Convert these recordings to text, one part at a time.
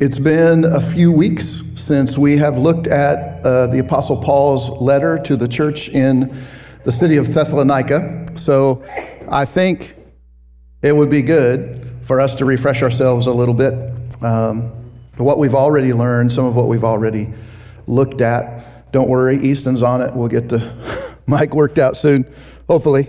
It's been a few weeks since we have looked at the Apostle Paul's letter to the church in the city of Thessalonica. So I think it would be good for us to refresh ourselves a little bit. What we've already learned, some of what we've already looked at. Don't worry, Easton's on it. We'll get the mic worked out soon, hopefully.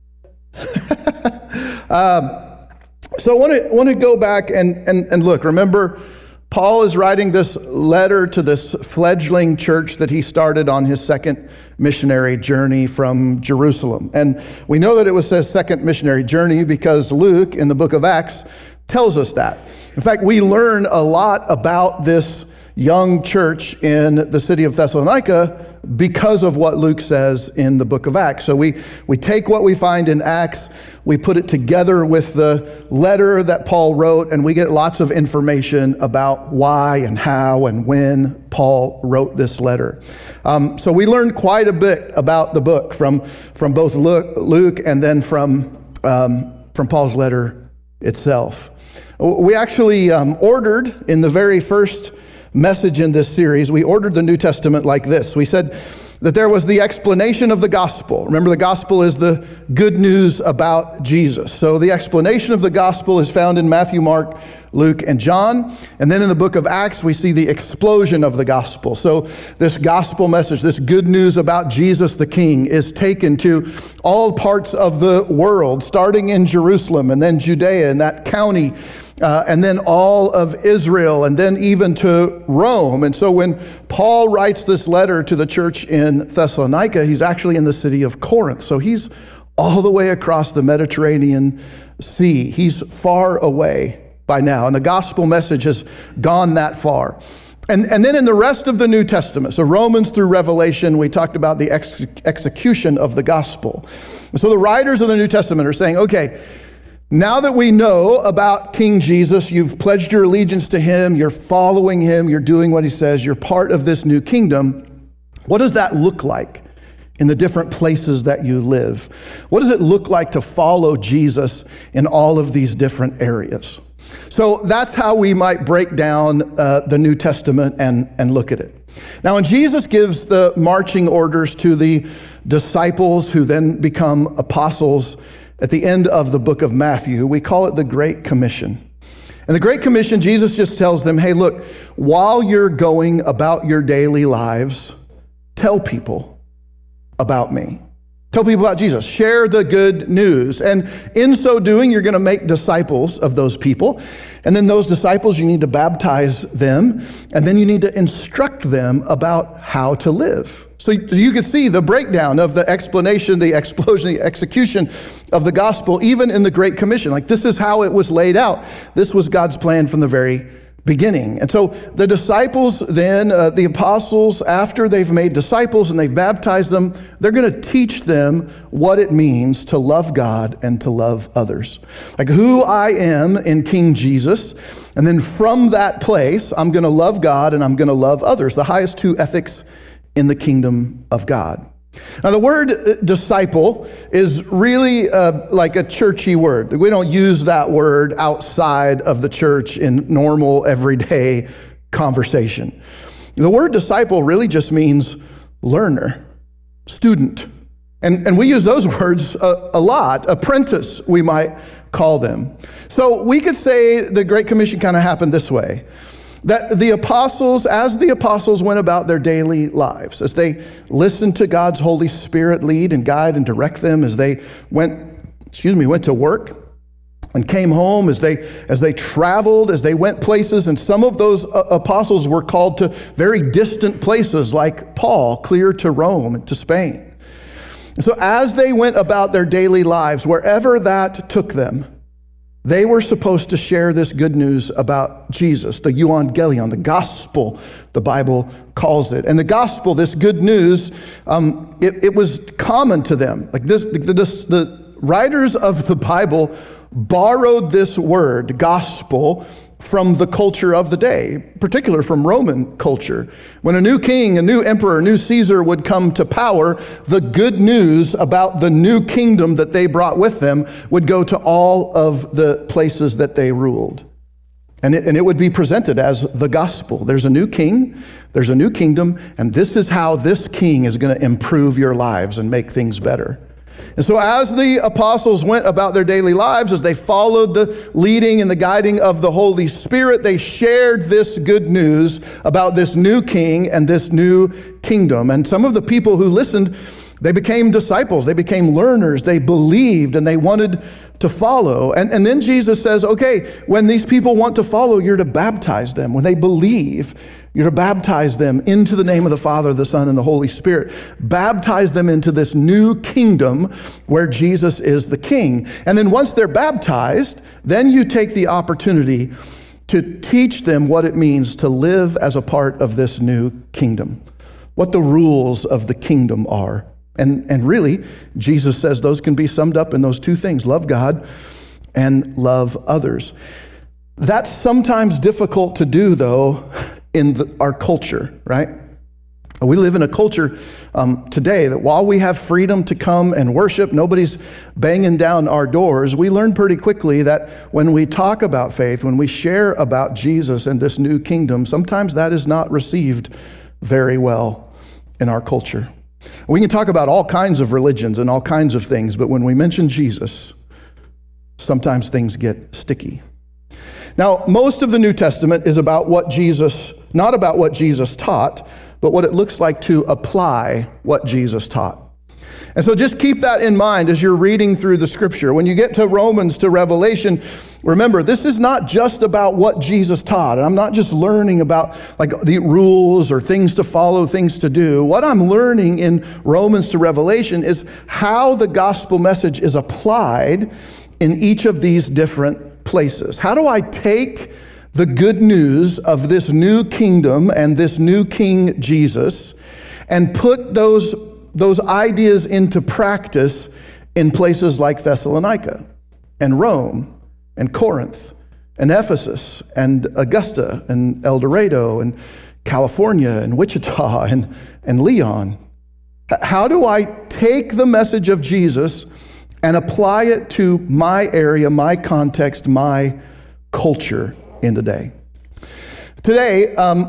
So I want to go back and look. Remember, Paul is writing this letter to this fledgling church that he started on his second missionary journey from Jerusalem. And we know that it was his second missionary journey because Luke in the book of Acts tells us that. In fact, we learn a lot about this young church in the city of Thessalonica because of what Luke says in the book of Acts. So we take what we find in Acts, we put it together with the letter that Paul wrote, and we get lots of information about why and how and when Paul wrote this letter. So we learned quite a bit about the book from both Luke and then from Paul's letter itself. We actually ordered in the very first message in this series, we ordered the New Testament like this. We said that there was the explanation of the gospel. Remember, the gospel is the good news about Jesus. So the explanation of the gospel is found in Matthew, Mark, Luke, and John. And then in the book of Acts, we see the explosion of the gospel. So this gospel message, this good news about Jesus the King, is taken to all parts of the world, starting in Jerusalem and then Judea and that county, and then all of Israel, and then even to Rome. And so when Paul writes this letter to the church in Thessalonica, he's actually in the city of Corinth. So he's all the way across the Mediterranean Sea. He's far away by now, and the gospel message has gone that far. And then in the rest of the New Testament, so Romans through Revelation, we talked about the execution of the gospel. So the writers of the New Testament are saying, okay, now that we know about King Jesus, you've pledged your allegiance to him, you're following him, you're doing what he says, you're part of this new kingdom. What does that look like in the different places that you live? What does it look like to follow Jesus in all of these different areas? So that's how we might break down the New Testament and look at it. Now, when Jesus gives the marching orders to the disciples who then become apostles at the end of the book of Matthew, we call it the Great Commission. And the Great Commission, Jesus just tells them, hey, look, while you're going about your daily lives, tell people about me. Tell people about Jesus. Share the good news. And in so doing, you're going to make disciples of those people. And then those disciples, you need to baptize them. And then you need to instruct them about how to live. So you can see the breakdown of the explanation, the explosion, the execution of the gospel, even in the Great Commission. Like, this is how it was laid out. This was God's plan from the very beginning. And so the disciples then, the apostles, after they've made disciples and they've baptized them, they're going to teach them what it means to love God and to love others. Like who I am in King Jesus. And then from that place, I'm going to love God and I'm going to love others. The highest two ethics in the kingdom of God. Now, the word disciple is really like a churchy word. We don't use that word outside of the church in normal, everyday conversation. The word disciple really just means learner, student. And we use those words a lot. Apprentice, we might call them. So we could say the Great Commission kind of happened this way. That the apostles, as the apostles went about their daily lives, as they listened to God's Holy Spirit lead and guide and direct them, as they went to work and came home, as they traveled, as they went places, and some of those apostles were called to very distant places like Paul, clear to Rome and to Spain. And so as they went about their daily lives, wherever that took them, they were supposed to share this good news about Jesus, the euangelion, the gospel, the Bible calls it. And the gospel, this good news, it was common to them. Like this, the writers of the Bible borrowed this word, gospel, from the culture of the day, particularly from Roman culture. When a new king, a new emperor, a new Caesar would come to power, the good news about the new kingdom that they brought with them would go to all of the places that they ruled. And it would be presented as the gospel. There's a new king, there's a new kingdom, and this is how this king is going to improve your lives and make things better. And so as the apostles went about their daily lives, as they followed the leading and the guiding of the Holy Spirit, they shared this good news about this new king and this new kingdom. And some of the people who listened, they became disciples, they became learners, they believed, and they wanted to follow. And then Jesus says, okay, when these people want to follow, you're to baptize them. When they believe, you're to baptize them into the name of the Father, the Son, and the Holy Spirit. Baptize them into this new kingdom where Jesus is the king. And then once they're baptized, then you take the opportunity to teach them what it means to live as a part of this new kingdom, what the rules of the kingdom are. And really, Jesus says those can be summed up in those two things: love God and love others. That's sometimes difficult to do, though, in our culture, right? We live in a culture today that while we have freedom to come and worship, nobody's banging down our doors. We learn pretty quickly that when we talk about faith, when we share about Jesus and this new kingdom, sometimes that is not received very well in our culture. We can talk about all kinds of religions and all kinds of things, but when we mention Jesus, sometimes things get sticky. Now, most of the New Testament is about what Jesus, not about what Jesus taught, but what it looks like to apply what Jesus taught. And so just keep that in mind as you're reading through the scripture. When you get to Romans, to Revelation, remember, this is not just about what Jesus taught. And I'm not just learning about like the rules or things to follow, things to do. What I'm learning in Romans to Revelation is how the gospel message is applied in each of these different places. How do I take the good news of this new kingdom and this new King Jesus and put those ideas into practice in places like Thessalonica and Rome and Corinth and Ephesus and Augusta and El Dorado and California and Wichita and Leon? How do I take the message of Jesus and apply it to my area, my context, my culture in the day? Today,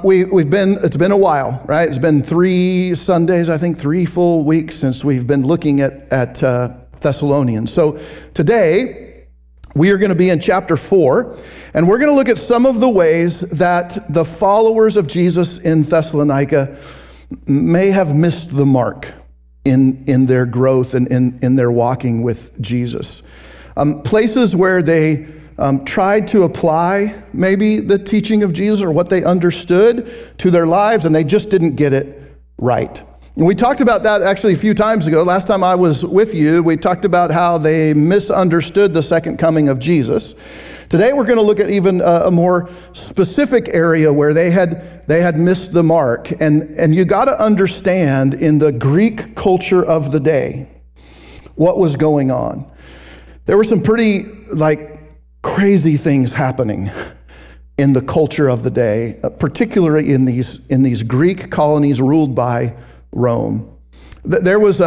it's been a while, right? It's been 3 Sundays, I think 3 full weeks since we've been looking at Thessalonians. So today, we are going to be in chapter 4, and we're going to look at some of the ways that the followers of Jesus in Thessalonica may have missed the mark in their growth and in their walking with Jesus. Places where they tried to apply maybe the teaching of Jesus or what they understood to their lives, and they just didn't get it right. And we talked about that actually a few times ago. Last time I was with you, we talked about how they misunderstood the second coming of Jesus. Today we're going to look at even a more specific area where they had missed the mark. And you got to understand in the Greek culture of the day what was going on. There were some pretty crazy things happening in the culture of the day, particularly in these Greek colonies ruled by Rome. There was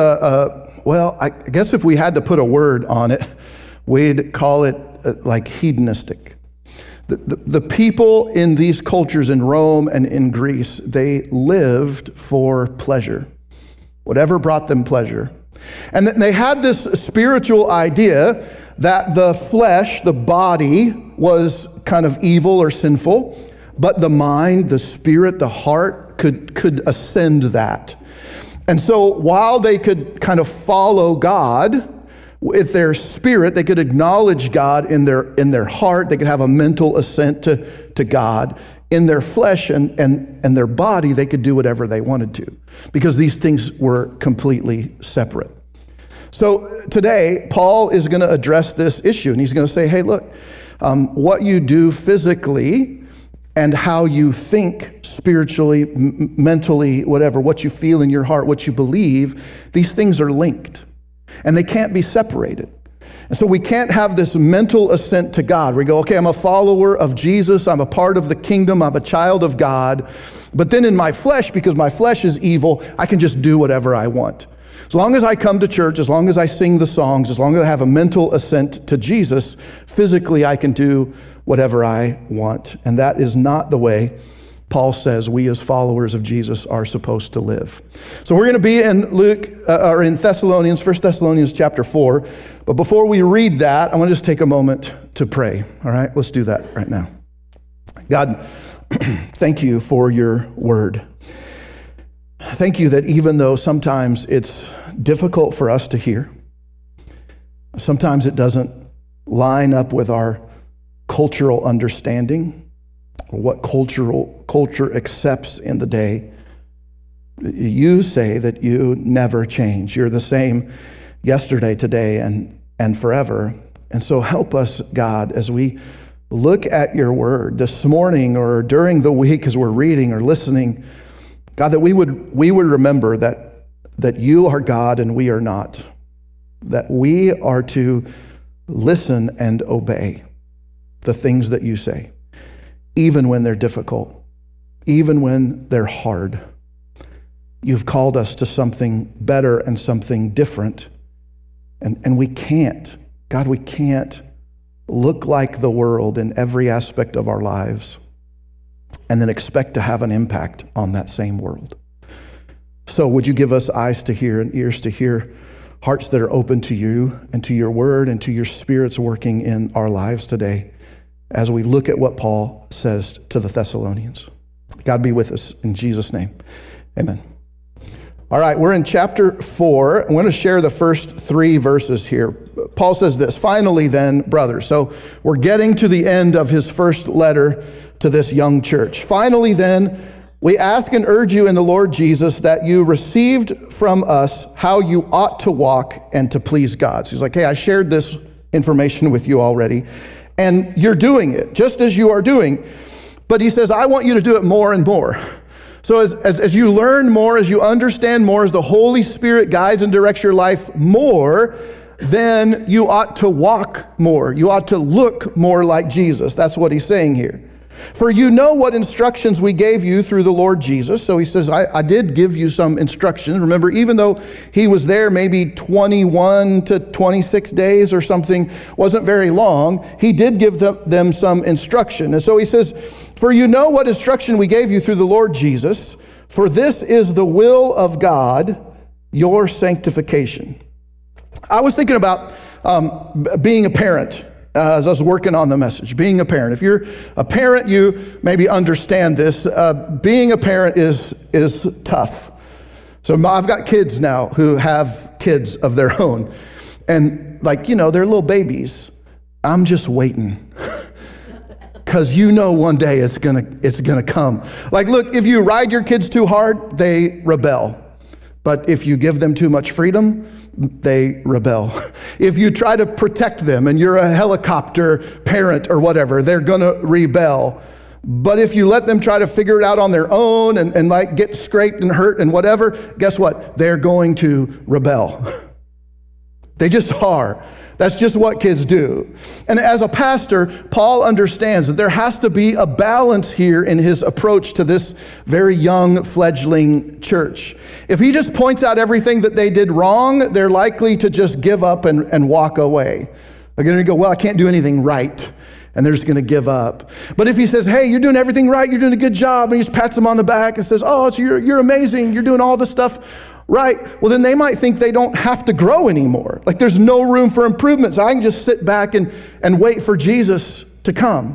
I guess if we had to put a word on it, we'd call it hedonistic. The people in these cultures in Rome and in Greece, they lived for pleasure, whatever brought them pleasure. And they had this spiritual idea that the flesh, the body, was kind of evil or sinful, but the mind, the spirit, the heart could ascend that. And so while they could kind of follow God with their spirit, they could acknowledge God in their heart, they could have a mental assent to God. In their flesh and their body, they could do whatever they wanted to, because these things were completely separate. So today, Paul is going to address this issue, and he's going to say, hey, look, what you do physically and how you think spiritually, mentally, whatever, what you feel in your heart, what you believe, these things are linked, and they can't be separated. And so we can't have this mental assent to God. We go, okay, I'm a follower of Jesus, I'm a part of the kingdom, I'm a child of God, but then in my flesh, because my flesh is evil, I can just do whatever I want. As long as I come to church, as long as I sing the songs, as long as I have a mental assent to Jesus, physically I can do whatever I want. And that is not the way Paul says we as followers of Jesus are supposed to live. So we're going to be in in Thessalonians, 1 Thessalonians chapter 4. But before we read that, I want to just take a moment to pray. All right, let's do that right now. God, thank you for your word. Thank you that even though sometimes it's difficult for us to hear, sometimes it doesn't line up with our cultural understanding, or what culture accepts in the day, you say that you never change. You're the same yesterday, today, and forever. And so help us, God, as we look at your word this morning or during the week as we're reading or listening, God, that we would remember that you are God and we are not, that we are to listen and obey the things that you say, even when they're difficult, even when they're hard. You've called us to something better and something different, and we can't, God, we can't look like the world in every aspect of our lives and then expect to have an impact on that same world. So would you give us eyes to hear and ears to hear, hearts that are open to you and to your word and to your Spirit's working in our lives today as we look at what Paul says to the Thessalonians. God be with us in Jesus' name. Amen. All right, we're in chapter 4. I'm going to share the first 3 verses here. Paul says this, "Finally then, brothers." So we're getting to the end of his first letter to this young church. "Finally then, we ask and urge you in the Lord Jesus that you received from us how you ought to walk and to please God." So he's like, hey, I shared this information with you already, and you're doing it just as you are doing. But he says, I want you to do it more and more. So as you learn more, as you understand more, as the Holy Spirit guides and directs your life more, then you ought to walk more. You ought to look more like Jesus. That's what he's saying here. "For you know what instructions we gave you through the Lord Jesus." So he says, I did give you some instructions. Remember, even though he was there maybe 21 to 26 days or something, wasn't very long, he did give them some instruction. And so he says, "For you know what instruction we gave you through the Lord Jesus, for this is the will of God, your sanctification." I was thinking about being a parent. As I was working on the message, being a parent. If you're a parent, you maybe understand this. Being a parent is tough. So I've got kids now who have kids of their own. And they're little babies. I'm just waiting. Because one day it's gonna come. Look, if you ride your kids too hard, they rebel. But if you give them too much freedom, they rebel. If you try to protect them and you're a helicopter parent or whatever, they're going to rebel. But if you let them try to figure it out on their own and get scraped and hurt and whatever, guess what? They're going to rebel. They just are. That's just what kids do. And as a pastor, Paul understands that there has to be a balance here in his approach to this very young fledgling church. If he just points out everything that they did wrong, they're likely to just give up and walk away. They're going to go, well, I can't do anything right. And they're just going to give up. But if he says, hey, you're doing everything right, you're doing a good job, and he just pats them on the back and says, oh, so you're amazing, you're doing all this stuff right, well, then they might think they don't have to grow anymore. There's no room for improvement, so I can just sit back and wait for Jesus to come.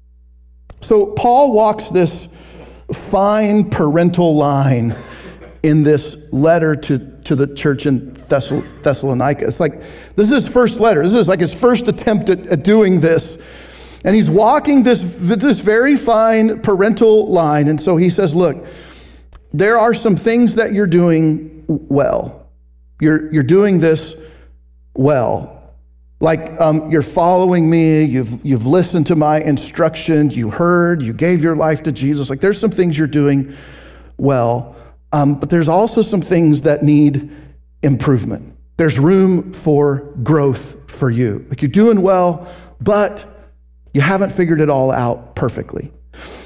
So Paul walks this fine parental line in this letter to the church in Thessalonica. It's this is his first letter. This is his first attempt at doing this. And he's walking this very fine parental line. And so he says, look, there are some things that you're doing well. You're doing this well. You're following me, you've listened to my instructions, you heard, you gave your life to Jesus. There's some things you're doing well, but there's also some things that need improvement. There's room for growth for you. You're doing well, but you haven't figured it all out perfectly.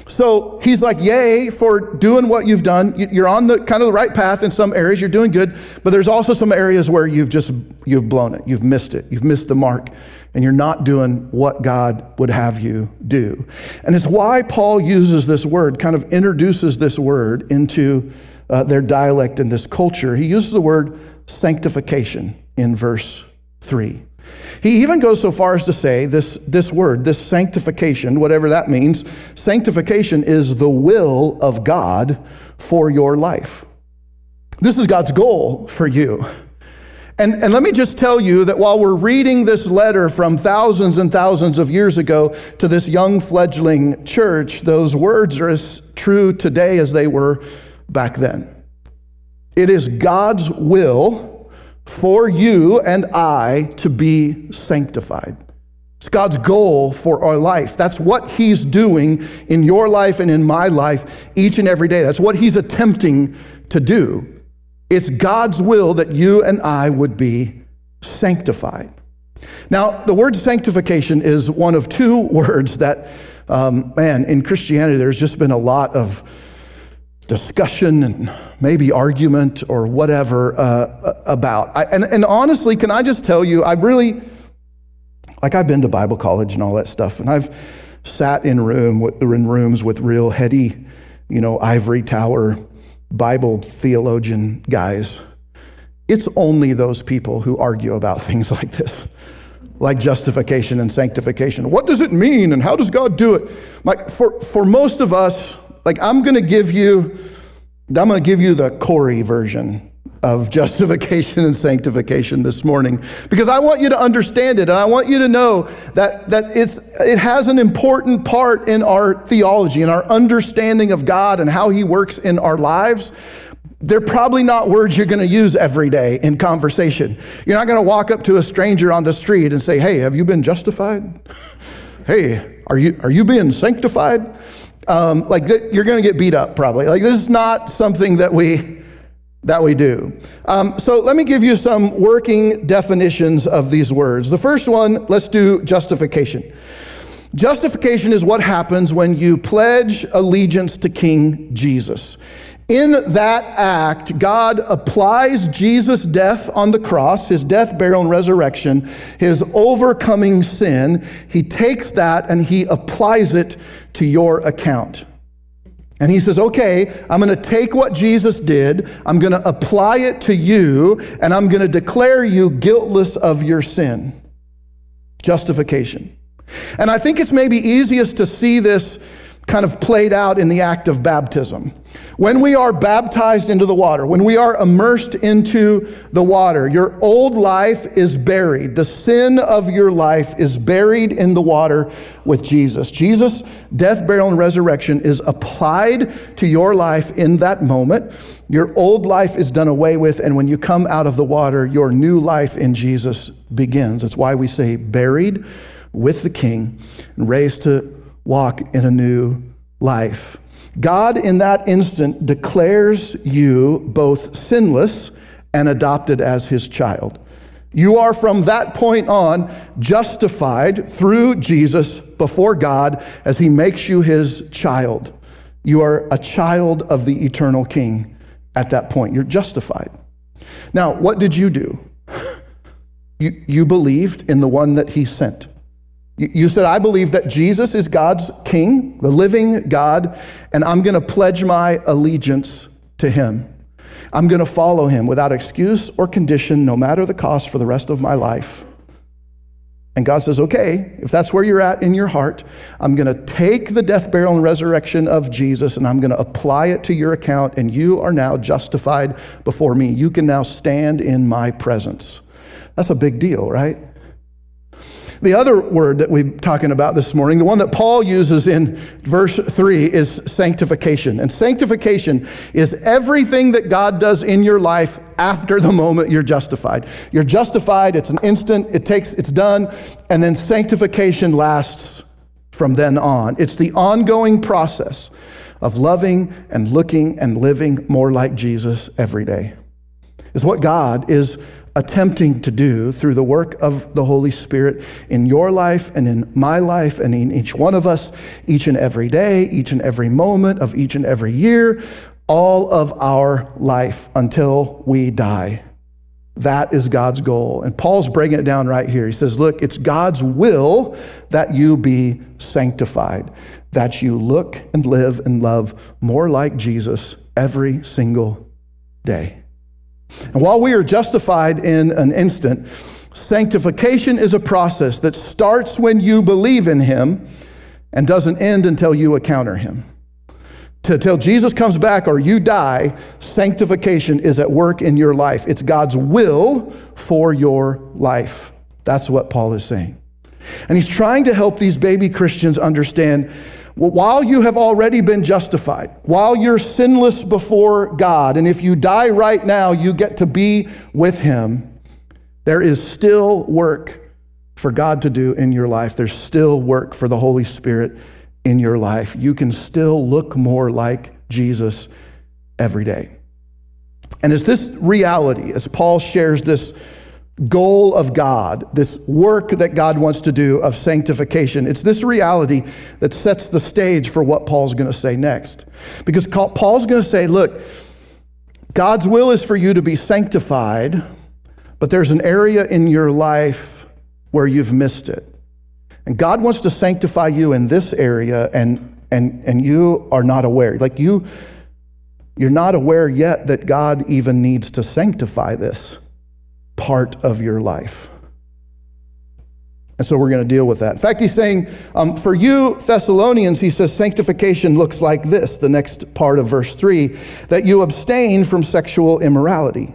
So he's like, yay for doing what you've done. You're on the kind of the right path in some areas. You're doing good. But there's also some areas where you've blown it. You've missed it. You've missed the mark. And you're not doing what God would have you do. And it's why Paul uses this word, kind of introduces this word into their dialect in this culture. He uses the word sanctification in verse 3. He even goes so far as to say this word, this sanctification, whatever that means, sanctification is the will of God for your life. This is God's goal for you. And let me just tell you that while we're reading this letter from thousands and thousands of years ago to this young fledgling church, those words are as true today as they were back then. It is God's will for you and I to be sanctified. It's God's goal for our life. That's what he's doing in your life and in my life each and every day. That's what he's attempting to do. It's God's will that you and I would be sanctified. Now, the word sanctification is one of two words that, in Christianity, there's just been a lot of discussion and maybe argument or whatever about. And honestly, can I just tell you, I've been to Bible college and all that stuff, and I've sat in rooms with real heady, ivory tower Bible theologian guys. It's only those people who argue about things like this, like justification and sanctification. What does it mean, and how does God do it? Like for most of us, I'm going to give you the Corey version of justification and sanctification this morning, because I want you to understand it, and I want you to know that it has an important part in our theology, in our understanding of God and how he works in our lives. They're probably not words you're going to use every day in conversation. You're not going to walk up to a stranger on the street and say, "Hey, have you been justified? Hey, are you being sanctified?" You're going to get beat up probably. This is not something that we do. So let me give you some working definitions of these words. The first one, let's do justification. Justification is what happens when you pledge allegiance to King Jesus. In that act, God applies Jesus' death on the cross, his death, burial, and resurrection, his overcoming sin. He takes that and he applies it to your account. And he says, okay, I'm going to take what Jesus did, I'm going to apply it to you, and I'm going to declare you guiltless of your sin. Justification. And I think it's maybe easiest to see this kind of played out in the act of baptism. When we are baptized into the water, when we are immersed into the water, your old life is buried. The sin of your life is buried in the water with Jesus. Jesus' death, burial, and resurrection is applied to your life in that moment. Your old life is done away with, and when you come out of the water, your new life in Jesus begins. That's why we say buried with the King and raised to walk in a new life. God in that instant declares you both sinless and adopted as his child. You are from that point on justified through Jesus before God as he makes you his child. You are a child of the eternal King at that point. You're justified. Now, what did you do? You believed in the one that he sent. You said, I believe that Jesus is God's King, the living God, and I'm going to pledge my allegiance to him. I'm going to follow him without excuse or condition, no matter the cost, for the rest of my life. And God says, okay, if that's where you're at in your heart, I'm going to take the death, burial, and resurrection of Jesus, and I'm going to apply it to your account, and you are now justified before me. You can now stand in my presence. That's a big deal, right? The other word that we're talking about this morning, the one that Paul uses in verse 3, is sanctification. And sanctification is everything that God does in your life after the moment you're justified. You're justified, it's an instant, it's done, and then sanctification lasts from then on. It's the ongoing process of loving and looking and living more like Jesus every day. Is what God is attempting to do through the work of the Holy Spirit in your life and in my life and in each one of us, each and every day, each and every moment of each and every year, all of our life until we die. That is God's goal. And Paul's breaking it down right here. He says, look, it's God's will that you be sanctified, that you look and live and love more like Jesus every single day. And while we are justified in an instant, sanctification is a process that starts when you believe in him and doesn't end until you encounter him. Till Jesus comes back or you die, sanctification is at work in your life. It's God's will for your life. That's what Paul is saying. And he's trying to help these baby Christians understand, well, while you have already been justified, while you're sinless before God, and if you die right now, you get to be with him, there is still work for God to do in your life. There's still work for the Holy Spirit in your life. You can still look more like Jesus every day. And it's this reality, as Paul shares this goal of God, this work that God wants to do of sanctification, it's this reality that sets the stage for what Paul's going to say next. Because Paul's going to say, look, God's will is for you to be sanctified, but there's an area in your life where you've missed it. And God wants to sanctify you in this area, and you are not aware. Like you're not aware yet that God even needs to sanctify this part of your life. And so we're going to deal with that. In fact, he's saying, for you Thessalonians, he says sanctification looks like this, the next part of verse 3, that you abstain from sexual immorality.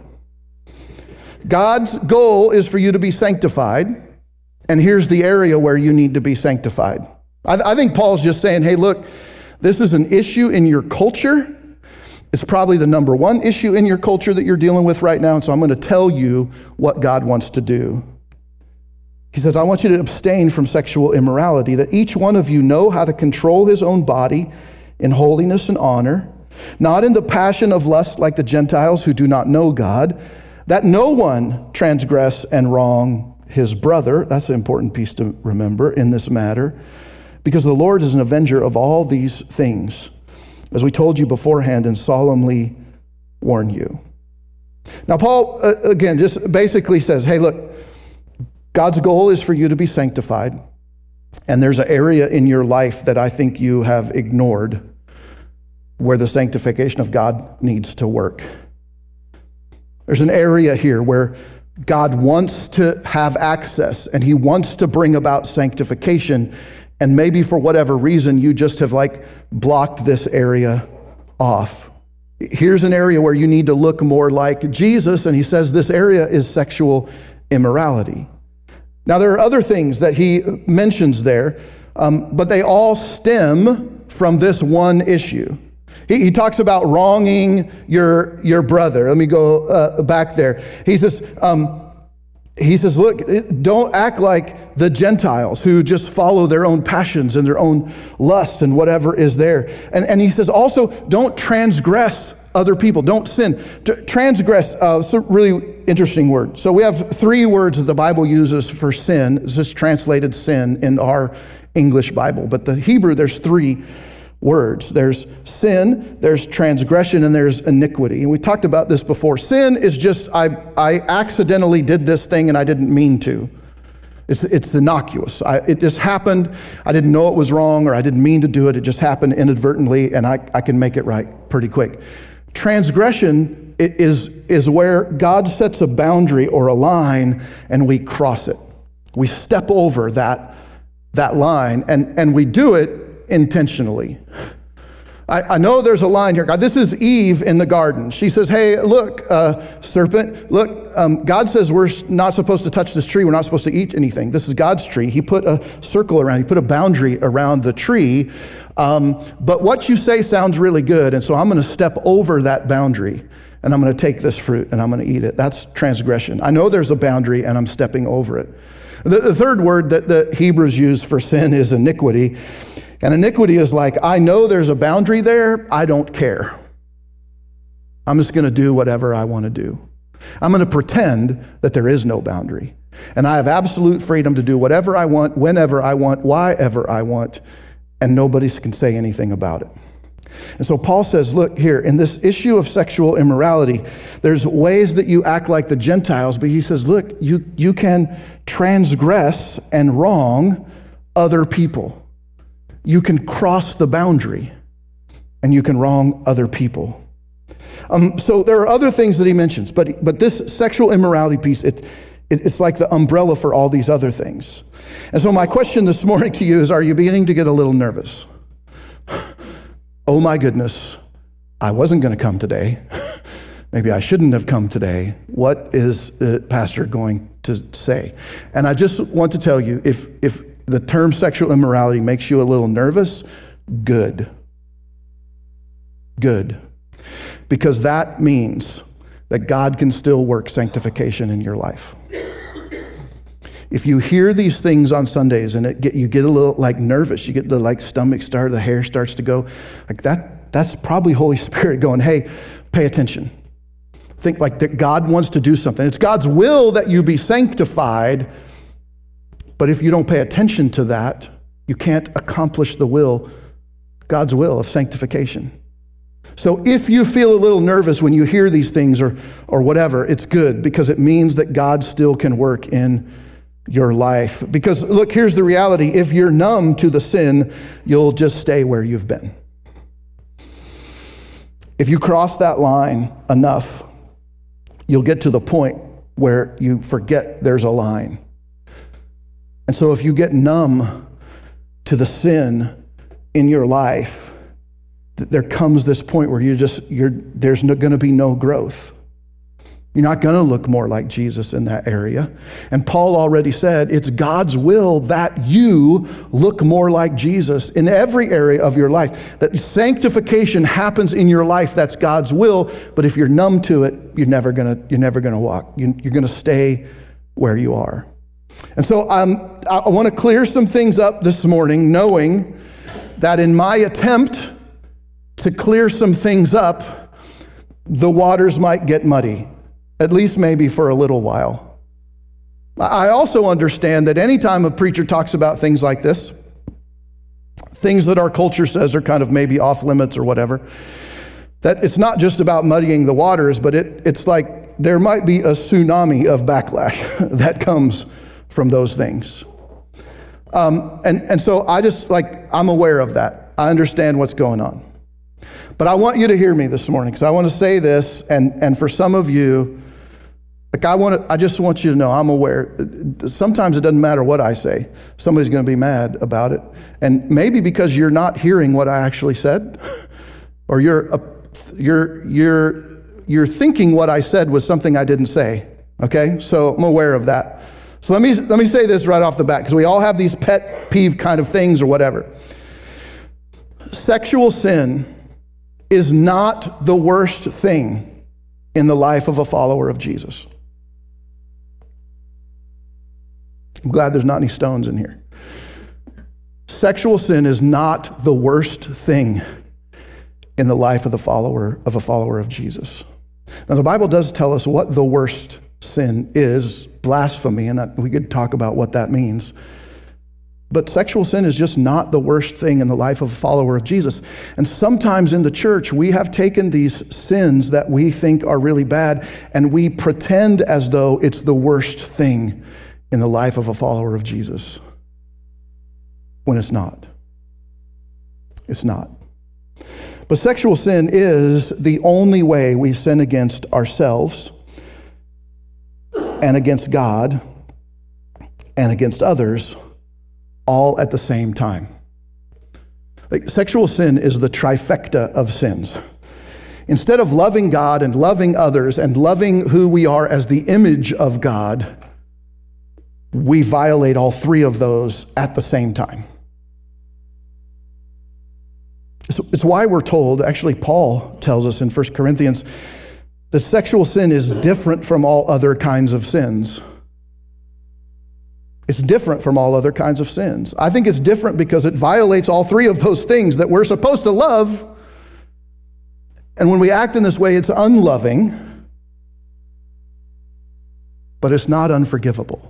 God's goal is for you to be sanctified, and here's the area where you need to be sanctified. I think Paul's just saying, hey, look, this is an issue in your culture. It's probably the number one issue in your culture that you're dealing with right now, and so I'm going to tell you what God wants to do. He says, I want you to abstain from sexual immorality, that each one of you know how to control his own body in holiness and honor, not in the passion of lust like the Gentiles who do not know God, that no one transgress and wrong his brother. That's an important piece to remember in this matter, because the Lord is an avenger of all these things, as we told you beforehand and solemnly warn you. Now, Paul, again, just basically says, hey, look, God's goal is for you to be sanctified, and there's an area in your life that I think you have ignored where the sanctification of God needs to work. There's an area here where God wants to have access, and he wants to bring about sanctification, and maybe for whatever reason, you just have blocked this area off. Here's an area where you need to look more like Jesus, and he says this area is sexual immorality. Now, there are other things that he mentions there, but they all stem from this one issue. He talks about wronging your brother. Let me go back there. He says, look, don't act like the Gentiles who just follow their own passions and their own lusts and whatever is there. And he says also, don't transgress other people. Don't sin. Transgress, it's a really interesting word. So we have three words that the Bible uses for sin. It's just translated sin in our English Bible. But the Hebrew, there's three words. There's sin, there's transgression, and there's iniquity. And we talked about this before. Sin is just, I accidentally did this thing and I didn't mean to. It's innocuous. It just happened. I didn't know it was wrong, or I didn't mean to do it. It just happened inadvertently, and I can make it right pretty quick. Transgression is where God sets a boundary or a line and we cross it. We step over that line, and we do it intentionally. I know there's a line here. God, this is Eve in the garden. She says, hey, look, serpent, look, God says we're not supposed to touch this tree. We're not supposed to eat anything. This is God's tree. He put a circle around, he put a boundary around the tree. But what you say sounds really good. And so I'm going to step over that boundary, and I'm going to take this fruit and I'm going to eat it. That's transgression. I know there's a boundary and I'm stepping over it. The third word that the Hebrews use for sin is iniquity. And iniquity is like, I know there's a boundary there. I don't care. I'm just going to do whatever I want to do. I'm going to pretend that there is no boundary. And I have absolute freedom to do whatever I want, whenever I want, whyever I want, and nobody can say anything about it. And so Paul says, look here, in this issue of sexual immorality, there's ways that you act like the Gentiles, but he says, look, you can transgress and wrong other people. You can cross the boundary, and you can wrong other people. So there are other things that he mentions, but this sexual immorality piece, it's like the umbrella for all these other things. And so my question this morning to you is, are you beginning to get a little nervous? Oh my goodness, I wasn't going to come today. Maybe I shouldn't have come today. What is the pastor going to say? And I just want to tell you, if the term sexual immorality makes you a little nervous, good. Good. Because that means that God can still work sanctification in your life. If you hear these things on Sundays and you get a little like nervous, you get the like stomach start, the hair starts to go, like that's probably Holy Spirit going, hey, pay attention. Think like that God wants to do something. It's God's will that you be sanctified, but if you don't pay attention to that, you can't accomplish the will, God's will of sanctification. So if you feel a little nervous when you hear these things or whatever, it's good because it means that God still can work in your life. Because look, here's the reality. If you're numb to the sin, you'll just stay where you've been. If you cross that line enough, you'll get to the point where you forget there's a line. And so if you get numb to the sin in your life, there comes this point where there's going to be no growth. You're not going to look more like Jesus in that area. And Paul already said it's God's will that you look more like Jesus in every area of your life. That sanctification happens in your life. That's God's will. But if you're numb to it, you're never going to walk. You're going to stay where you are. And so I want to clear some things up this morning, knowing that in my attempt to clear some things up, the waters might get muddy, at least maybe for a little while. I also understand that anytime a preacher talks about things like this, things that our culture says are kind of maybe off limits or whatever, that it's not just about muddying the waters, but it's like there might be a tsunami of backlash that comes from those things. And so I'm aware of that. I understand what's going on. But I want you to hear me this morning, because I want to say this, and for some of you, I just want you to know I'm aware. Sometimes it doesn't matter what I say. Somebody's going to be mad about it. And maybe because you're not hearing what I actually said, or you're thinking what I said was something I didn't say. Okay? So I'm aware of that. So let me say this right off the bat, because we all have these pet peeve kind of things or whatever. Sexual sin is not the worst thing in the life of a follower of Jesus. I'm glad there's not any stones in here. Sexual sin is not the worst thing in the life of a follower of Jesus. Now, the Bible does tell us what the worst sin is, blasphemy, and we could talk about what that means. But sexual sin is just not the worst thing in the life of a follower of Jesus. And sometimes in the church, we have taken these sins that we think are really bad, and we pretend as though it's the worst thing in the life of a follower of Jesus, when it's not. It's not. But sexual sin is the only way we sin against ourselves and against God and against others, all at the same time. Like, sexual sin is the trifecta of sins. Instead of loving God and loving others and loving who we are as the image of God, we violate all three of those at the same time. It's why we're told, actually Paul tells us in 1 Corinthians, that sexual sin is different from all other kinds of sins. It's different from all other kinds of sins. I think it's different because it violates all three of those things that we're supposed to love. And when we act in this way, it's unloving. but it's not unforgivable.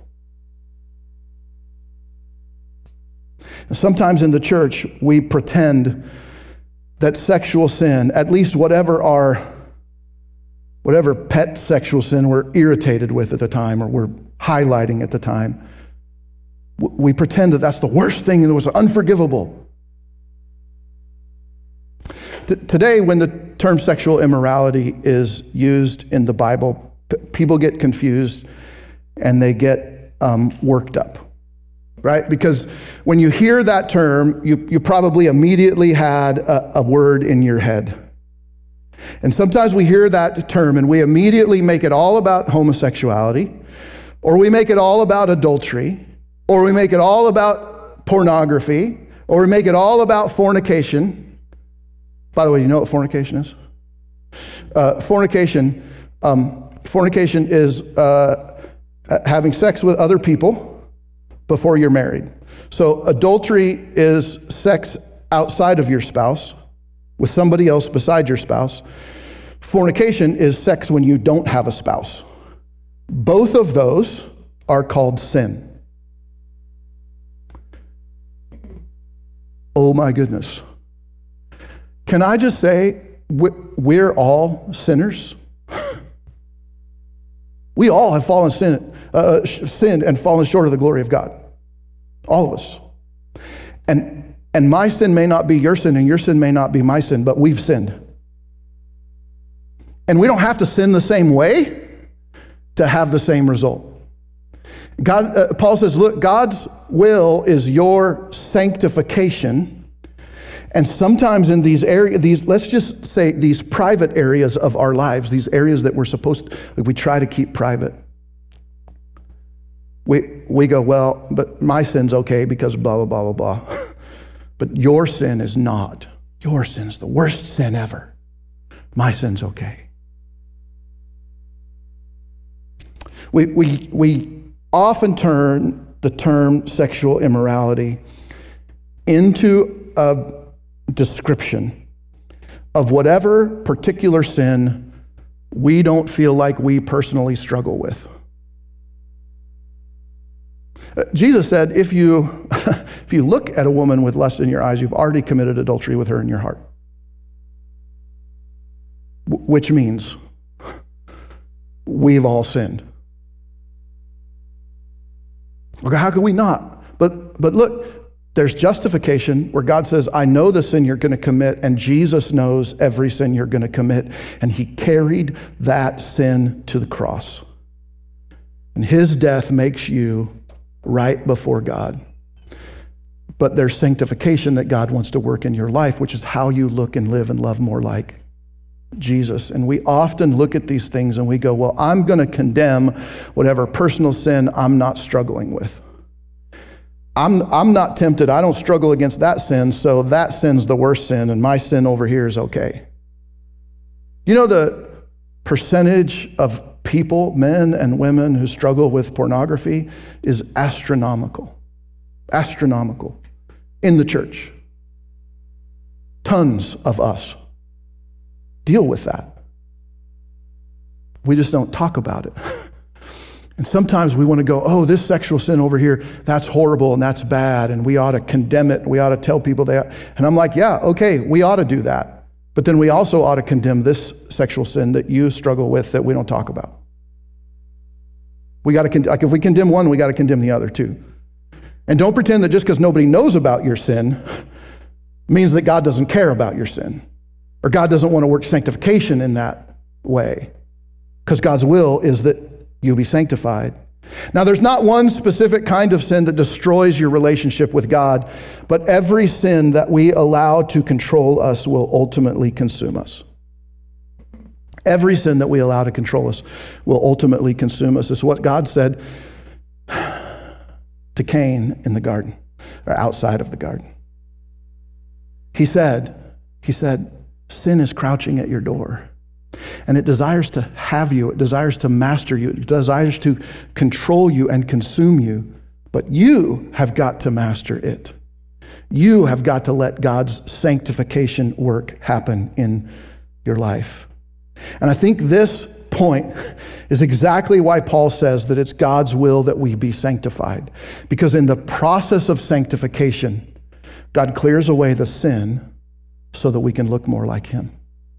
And sometimes in the church, we pretend that sexual sin, at least whatever pet sexual sin we're irritated with at the time or we're highlighting at the time, we pretend that that's the worst thing and it was unforgivable. Today, when the term sexual immorality is used in the Bible, people get confused and they get worked up, right? Because when you hear that term, you probably immediately had a word in your head. And sometimes we hear that term and we immediately make it all about homosexuality, or we make it all about adultery, or we make it all about pornography, or we make it all about fornication. By the way, you know what fornication is? Fornication is having sex with other people before you're married. So adultery is sex outside of your spouse with somebody else beside your spouse. Fornication is sex when you don't have a spouse. Both of those are called sin. Oh my goodness. Can I just say, we're all sinners? We all have sinned and fallen short of the glory of God. All of us. And my sin may not be your sin, and your sin may not be my sin, but we've sinned. And we don't have to sin the same way to have the same result. Paul says, look, God's will is your sanctification. And sometimes in these areas, let's just say these private areas of our lives, these areas that we're supposed to, we try to keep private. We go, well, but my sin's okay because blah, blah, blah, blah, blah. But your sin is not. Your sin is the worst sin ever. My sin's okay. We often turn the term sexual immorality into a description of whatever particular sin we don't feel like we personally struggle with. Jesus said, if you look at a woman with lust in your eyes, you've already committed adultery with her in your heart. Which means we've all sinned. Okay, how can we not? But look, there's justification where God says, I know the sin you're going to commit, and Jesus knows every sin you're going to commit, and he carried that sin to the cross. And his death makes you right before God. But there's sanctification that God wants to work in your life, which is how you look and live and love more like Jesus. And we often look at these things and we go, well, I'm going to condemn whatever personal sin I'm not struggling with. I'm not tempted. I don't struggle against that sin, so that sin's the worst sin, and my sin over here is okay. You know the percentage of people, men and women, who struggle with pornography is astronomical. Astronomical. In the church. Tons of us deal with that. We just don't talk about it. And sometimes we want to go, oh, this sexual sin over here, that's horrible and that's bad, and we ought to condemn it. We ought to tell people that. And I'm like, yeah, okay, we ought to do that. But then we also ought to condemn this sexual sin that you struggle with that we don't talk about. We got to, like, if we condemn one, we got to condemn the other too. And don't pretend that just because nobody knows about your sin means that God doesn't care about your sin, or God doesn't want to work sanctification in that way. Because God's will is that you'll be sanctified. Now, there's not one specific kind of sin that destroys your relationship with God, but every sin that we allow to control us will ultimately consume us. Every sin that we allow to control us will ultimately consume us. It's what God said to Cain in the garden, or outside of the garden. He said, sin is crouching at your door. And it desires to have you. It desires to master you. It desires to control you and consume you. But you have got to master it. You have got to let God's sanctification work happen in your life. And I think this point is exactly why Paul says that it's God's will that we be sanctified. Because in the process of sanctification, God clears away the sin so that we can look more like him.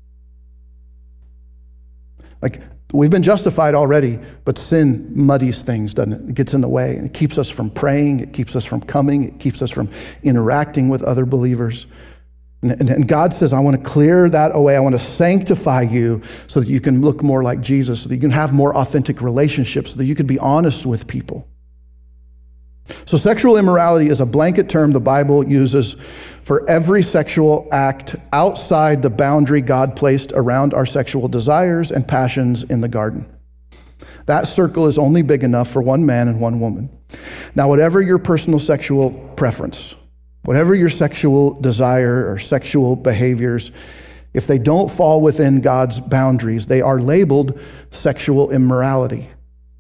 Like, we've been justified already, but sin muddies things, doesn't it? It gets in the way, and it keeps us from praying, it keeps us from coming, it keeps us from interacting with other believers. And God says, I want to clear that away. I want to sanctify you so that you can look more like Jesus, so that you can have more authentic relationships, so that you can be honest with people. So sexual immorality is a blanket term the Bible uses for every sexual act outside the boundary God placed around our sexual desires and passions in the garden. That circle is only big enough for one man and one woman. Now, whatever your personal sexual preference, whatever your sexual desire or sexual behaviors, if they don't fall within God's boundaries, they are labeled sexual immorality.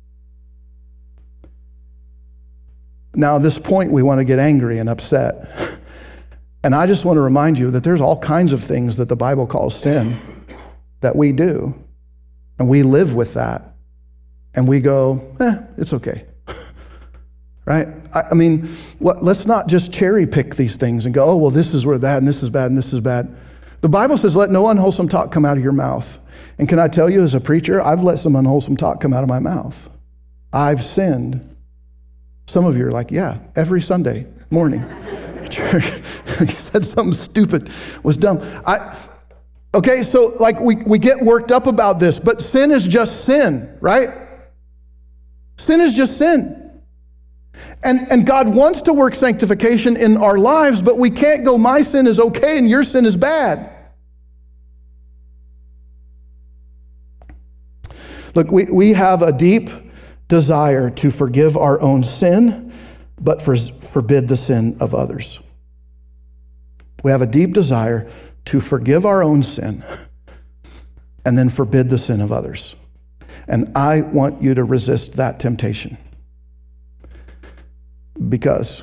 Now, at this point, we want to get angry and upset. And I just want to remind you that there's all kinds of things that the Bible calls sin that we do. And we live with that. And we go, it's okay. Right? I mean, let's not just cherry pick these things and go, oh, well, this is where that, and this is bad, and this is bad. The Bible says, let no unwholesome talk come out of your mouth. And can I tell you, as a preacher, I've let some unwholesome talk come out of my mouth. I've sinned. Some of you are like, yeah, every Sunday morning. Church, he said something stupid, was dumb. Okay, so like we get worked up about this, but sin is just sin, right? Sin is just sin. And God wants to work sanctification in our lives, but we can't go, my sin is okay and your sin is bad. Look, we have a deep desire to forgive our own sin, but forbid the sin of others. We have a deep desire to forgive our own sin and then forbid the sin of others. And I want you to resist that temptation. Because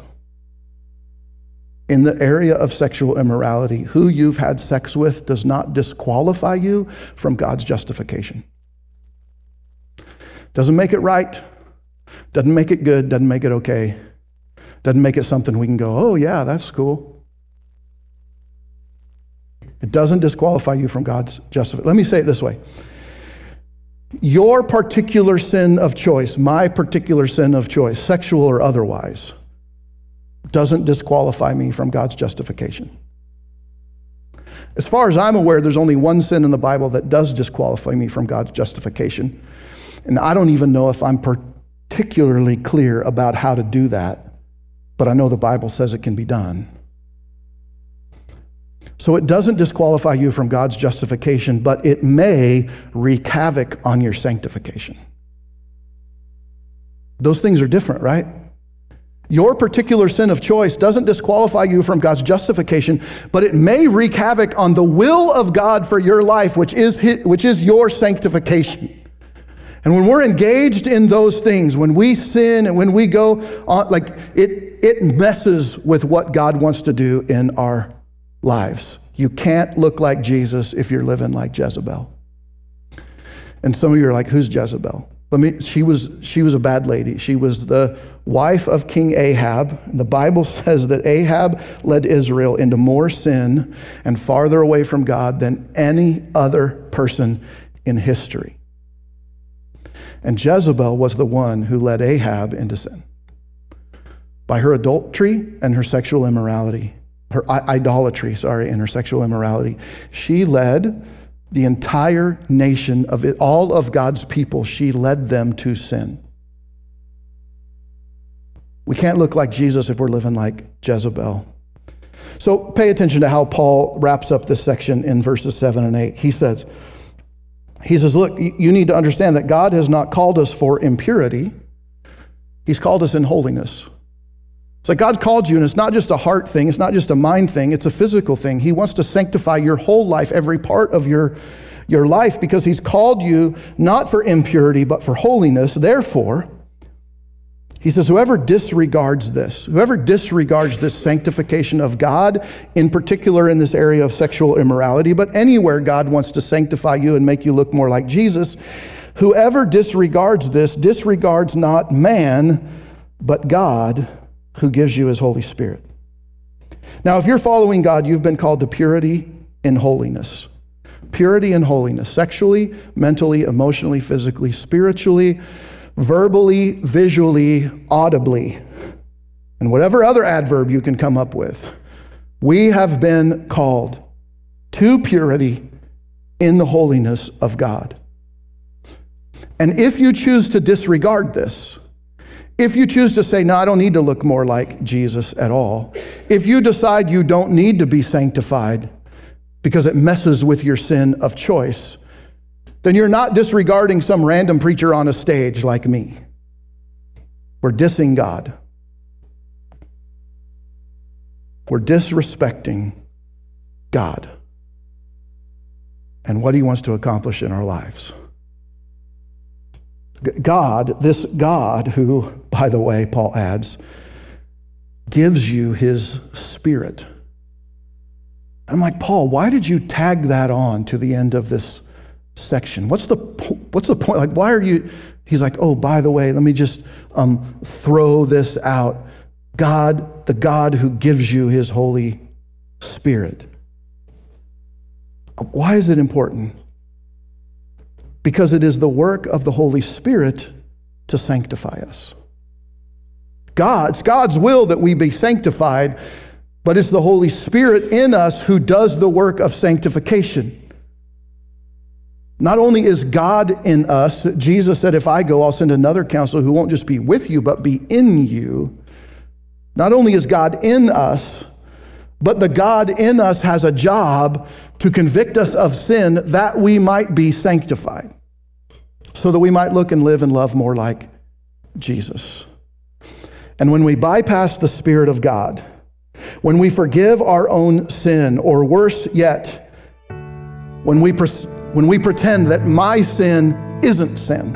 in the area of sexual immorality, who you've had sex with does not disqualify you from God's justification. Doesn't make it right, doesn't make it good, doesn't make it okay, doesn't make it something we can go, oh yeah, that's cool. It doesn't disqualify you from God's justification. Let me say it this way. Your particular sin of choice, my particular sin of choice, sexual or otherwise, doesn't disqualify me from God's justification. As far as I'm aware, there's only one sin in the Bible that does disqualify me from God's justification. And I don't even know if I'm particularly clear about how to do that, but I know the Bible says it can be done. So it doesn't disqualify you from God's justification, but it may wreak havoc on your sanctification. Those things are different, right? Your particular sin of choice doesn't disqualify you from God's justification, but it may wreak havoc on the will of God for your life, which is your sanctification. And when we're engaged in those things, when we sin and when we go on, like it messes with what God wants to do in our lives. You can't look like Jesus if you're living like Jezebel. And some of you are like, who's Jezebel? She was a bad lady. She was the wife of King Ahab. And the Bible says that Ahab led Israel into more sin and farther away from God than any other person in history. And Jezebel was the one who led Ahab into sin by her adultery and her sexual immorality. Her idolatry, and her sexual immorality. She led the entire nation of it, all of God's people, she led them to sin. We can't look like Jesus if we're living like Jezebel. So pay attention to how Paul wraps up this section in verses 7 and 8. He says, look, you need to understand that God has not called us for impurity. He's called us in holiness. So God called you, and it's not just a heart thing, it's not just a mind thing, it's a physical thing. He wants to sanctify your whole life, every part of your life, because he's called you not for impurity, but for holiness. Therefore, he says, whoever disregards this sanctification of God, in particular in this area of sexual immorality, but anywhere God wants to sanctify you and make you look more like Jesus, Whoever disregards this disregards not man, but God, who gives you his Holy Spirit. Now, if you're following God, you've been called to purity and holiness. Purity and holiness, sexually, mentally, emotionally, physically, spiritually, verbally, visually, audibly, and whatever other adverb you can come up with. We have been called to purity in the holiness of God. And if you choose to disregard this, if you choose to say, no, I don't need to look more like Jesus at all, if you decide you don't need to be sanctified because it messes with your sin of choice, then you're not disregarding some random preacher on a stage like me. We're dissing God. We're disrespecting God and what he wants to accomplish in our lives. God, this God who, by the way, Paul adds, gives you his Spirit. I'm like, Paul, why did you tag that on to the end of this section? What's the point? Like, why are you? He's like, oh, by the way, let me just throw this out. God, the God who gives you his Holy Spirit. Why is it important? Because it is the work of the Holy Spirit to sanctify us. It's God's will that we be sanctified, but it's the Holy Spirit in us who does the work of sanctification. Not only is God in us, Jesus said, if I go, I'll send another counselor who won't just be with you, but be in you. Not only is God in us, but the God in us has a job to convict us of sin that we might be sanctified, so that we might look and live and love more like Jesus. And when we bypass the Spirit of God, when we forgive our own sin, or worse yet, when we pretend that my sin isn't sin,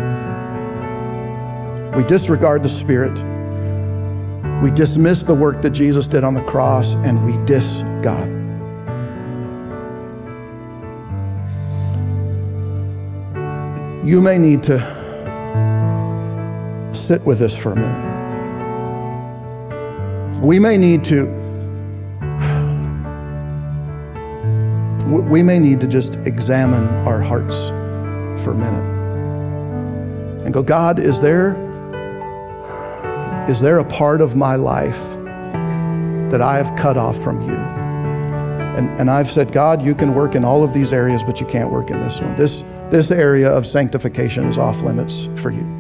we disregard the Spirit, we dismiss the work that Jesus did on the cross, and we diss God. You may need to sit with this for a minute. We may need to just examine our hearts for a minute and go, God, is there a part of my life that I have cut off from you? And I've said, God, you can work in all of these areas, but you can't work in this one. This area of sanctification is off limits for you.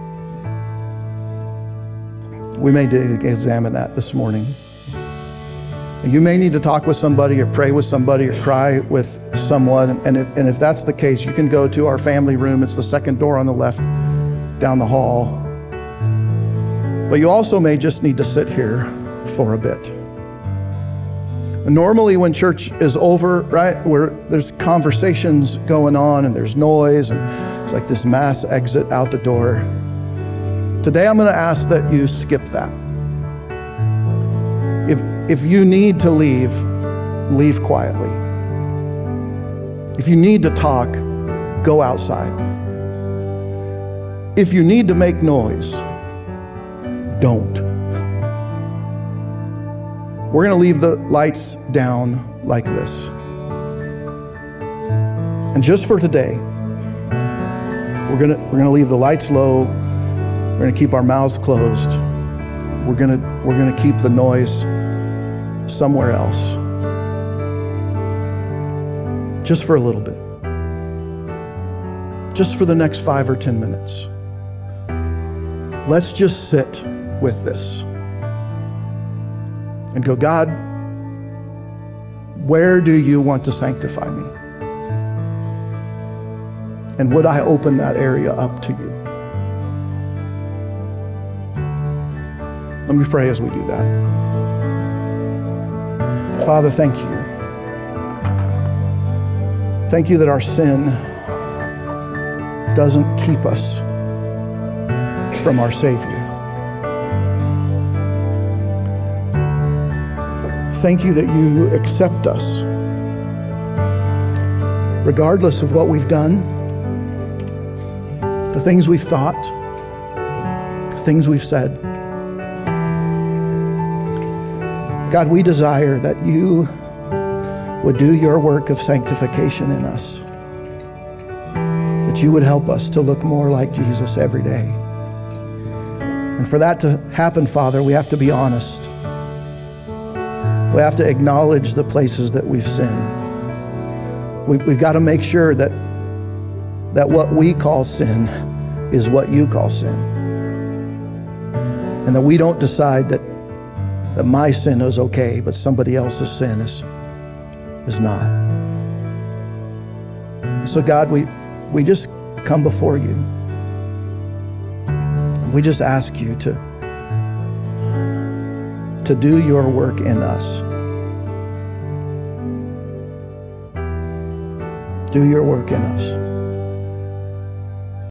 We may need to examine that this morning. You may need to talk with somebody, or pray with somebody, or cry with someone. And if that's the case, you can go to our family room. It's the second door on the left down the hall. But you also may just need to sit here for a bit. Normally when church is over, right, where there's conversations going on and there's noise and it's like this mass exit out the door. Today I'm going to ask that you skip that. If you need to leave, leave quietly. If you need to talk, go outside. If you need to make noise, don't. We're going to leave the lights down like this. And just for today, we're going to leave the lights low. We're going to keep our mouths closed. We're going to keep the noise somewhere else. Just for a little bit. Just for the next 5 or 10 minutes. Let's just sit with this and go, God, where do you want to sanctify me? And would I open that area up to you? Let me pray as we do that. Father, thank you. Thank you that our sin doesn't keep us from our Savior. Thank you that you accept us regardless of what we've done, the things we've thought, the things we've said. God, we desire that you would do your work of sanctification in us, that you would help us to look more like Jesus every day. And for that to happen, Father, we have to be honest. We have to acknowledge the places that we've sinned. We've got to make sure that what we call sin is what you call sin. And that we don't decide that my sin is okay, but somebody else's sin is not. So God, we just come before you. We just ask you to do your work in us. Do your work in us.